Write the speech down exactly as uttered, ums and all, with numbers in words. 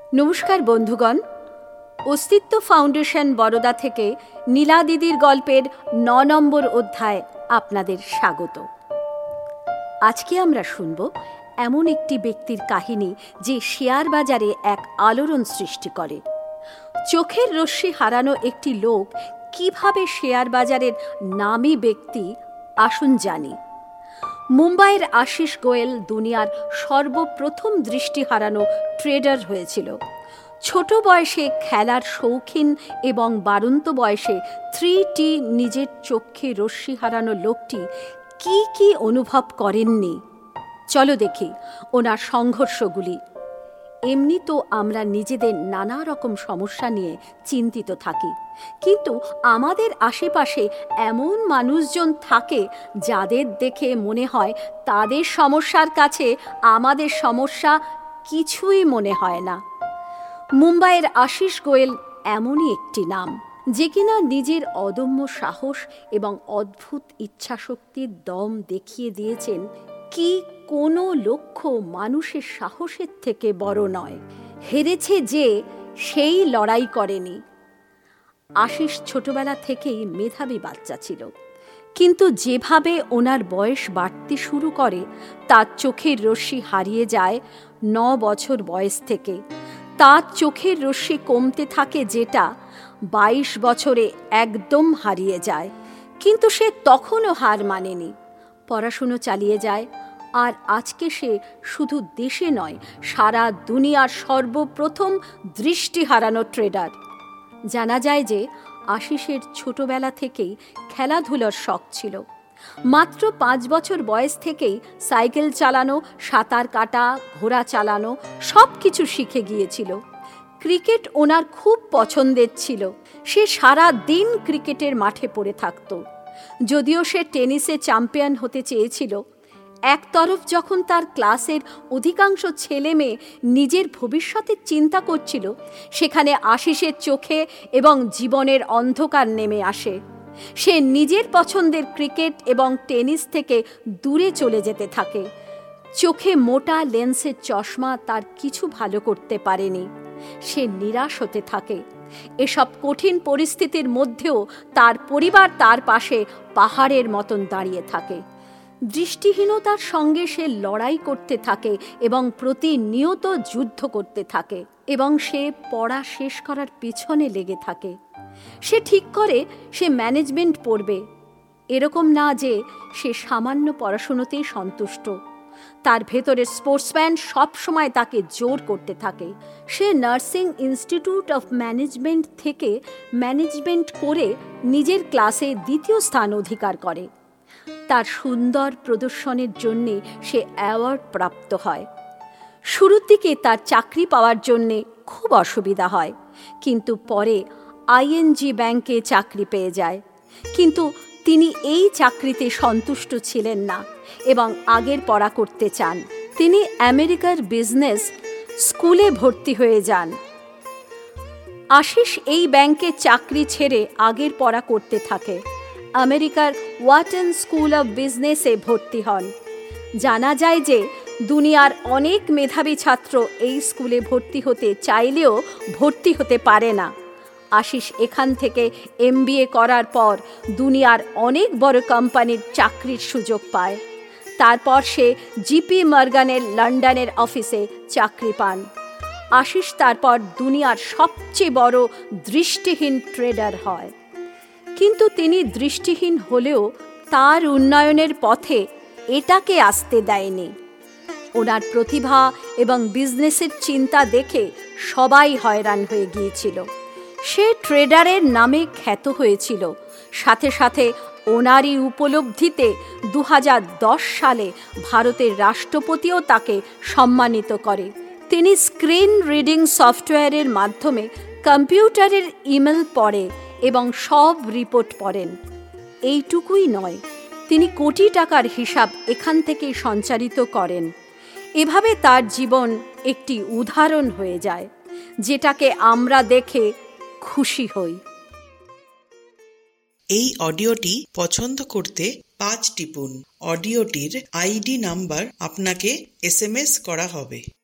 নমস্কার বন্ধুগণ, অস্তিত্ব ফাউন্ডেশন বরোদা থেকে নীলা দিদির গল্পের ন নম্বর অধ্যায় আপনাদের স্বাগত। আজকে আমরা শুনব এমন একটি ব্যক্তির কাহিনী যে শেয়ার বাজারে এক আলোড়ন সৃষ্টি করে। চোখের রশ্মি হারানো একটি লোক কিভাবে শেয়ার বাজারের নামী ব্যক্তি, আসুন জানি। মুম্বাইয়ের আশিস গোয়েল দুনিয়ার সর্বপ্রথম দৃষ্টি হারানো ট্রেডার হয়েছিল। ছোট বয়সে খেলার শৌখিন এবং বাড়ন্ত বয়সে থ্রি টি নিজের চোখে রশ্মি হারানো লোকটি কি কি অনুভব করেননি, চলো দেখি ওনার সংঘর্ষগুলি। এমনি তো আমরা নিজেদের নানা রকম সমস্যা নিয়ে চিন্তিত থাকি, কিন্তু আমাদের আশেপাশে এমন মানুষজন থাকে যাদের দেখে মনে হয় তাদের সমস্যার কাছে আমাদের সমস্যা কিছুই মনে হয় না। মুম্বাইয়ের আশিস গোয়েল এমনই একটি নাম, যে কিনা নিজের অদম্য সাহস এবং অদ্ভুত ইচ্ছাশক্তির দম দেখিয়ে দিয়েছেন কি কোনো লক্ষ্য মানুষের সাহসের থেকে বড় নয়। হেরেছে যে, সেই লড়াই করেনি। আশিস ছোটবেলা থেকেই মেধাবী বাচ্চা ছিল, কিন্তু যেভাবে ওনার বয়স বাড়তে শুরু করে তার চোখের রশ্মি হারিয়ে যায় ন বছর বয়স থেকে। তার চোখের রশ্মি কমতে থাকে, যেটা বাইশ বছরে একদম হারিয়ে যায়। কিন্তু সে তখনও হার মানেনি, পড়াশুনো চালিয়ে যায়। আর আজকে সে শুধু দেশে নয়, সারা দুনিয়ার সর্বপ্রথম দৃষ্টি হারানো ট্রেডার। জানা যায় যে আশিসের ছোটবেলা থেকেই খেলাধুলার শখ ছিল। মাত্র পাঁচ বছর বয়স থেকেই সাইকেল চালানো, সাঁতার কাটা, ঘোড়া চালানো সব কিছু শিখে গিয়েছিল। ক্রিকেট ওনার খুব পছন্দের ছিল। সে সারা দিন ক্রিকেটের মাঠে পড়ে থাকত। যদিও সে টেনিসে চ্যাম্পিয়ন হতে চেয়েছিল, এক তরফ যখন তার ক্লাসের অধিকাংশ ছেলে মেয়ে নিজের ভবিষ্যতের চিন্তা করছিল, সেখানে আশিসের চোখে এবং জীবনের অন্ধকার নেমে আসে। সে নিজের পছন্দের ক্রিকেট এবং টেনিস থেকে দূরে চলে যেতে থাকে। চোখে মোটা লেন্সের চশমা তার কিছু ভালো করতে পারেনি। সে নিরাশ হতে থাকে। এসব কঠিন পরিস্থিতির মধ্যেও তার পরিবার তার পাশে পাহাড়ের মতন দাঁড়িয়ে থাকে। দৃষ্টিহীনতার সঙ্গে সে লড়াই করতে থাকে এবং প্রতিনিয়ত যুদ্ধ করতে থাকে, এবং সে পড়া শেষ করার পিছনে লেগে থাকে। সে ঠিক করে সে ম্যানেজমেন্ট পড়বে। এরকম না যে সে সামান্য পড়াশুনোতেই সন্তুষ্ট। তার ভেতরের স্পোর্টসম্যান সবসময় তাকে জোর করতে থাকে। সে নার্সিং ইনস্টিটিউট অফ ম্যানেজমেন্ট থেকে ম্যানেজমেন্ট করে নিজের ক্লাসে দ্বিতীয় স্থান অধিকার করে। তার সুন্দর প্রদর্শনের জন্যে সে অ্যাওয়ার্ড প্রাপ্ত হয়। শুরুর দিকে তার চাকরি পাওয়ার জন্যে খুব অসুবিধা হয়, কিন্তু পরে আইএনজি ব্যাংকে চাকরি পেয়ে যায়। কিন্তু তিনি এই চাকরিতে সন্তুষ্ট ছিলেন না এবং আগের পড়া করতে চান। তিনি আমেরিকার বিজনেস স্কুলে ভর্তি হয়ে যান। আশিস এই ব্যাংকে চাকরি ছেড়ে আগের পড়া করতে থাকে। আমেরিকার ওয়াটন স্কুল অফ বিজনেসে ভর্তি হন। জানা যায় যে দুনিয়ার অনেক মেধাবী ছাত্র এই স্কুলে ভর্তি হতে চাইলেও ভর্তি হতে পারে না। আশিস এখান থেকে এমবিএ করার পর দুনিয়ার অনেক বড় কোম্পানির চাকরির সুযোগ পায়। তারপর সে জিপি মর্গানের লন্ডনের অফিসে চাকরি পান। আশিস তারপর দুনিয়ার সবচেয়ে বড় দৃষ্টিহীন ট্রেডার হয়। কিন্তু তিনি দৃষ্টিহীন হলেও তার উন্নয়নের পথে এটাকে আসতে দেয়নি। ওনার প্রতিভা এবং বিজনেসের চিন্তা দেখে সবাই হয়রান হয়ে গিয়েছিল। সে ট্রেডারের নামে খ্যাত হয়েছিল। সাথে সাথে ওনারই উপলব্ধিতে দু হাজার দশ সালে ভারতের রাষ্ট্রপতিও তাকে সম্মানিত করে। তিনি স্ক্রিন রিডিং সফটওয়্যারের মাধ্যমে কম্পিউটারের ইমেল পড়ে এবং সব রিপোর্ট পড়েন। এইটুকুই নয়, তিনি কোটি টাকার হিসাব এখান থেকেই সঞ্চারিত করেন। এভাবে তার জীবন একটি উদাহরণ হয়ে যায়, যেটাকে আমরা দেখে খুশি হই। এই অডিওটি পছন্দ করতে পাঁচ টিপুন। অডিওটির আইডি নাম্বার আপনাকে এসএমএস করা হবে।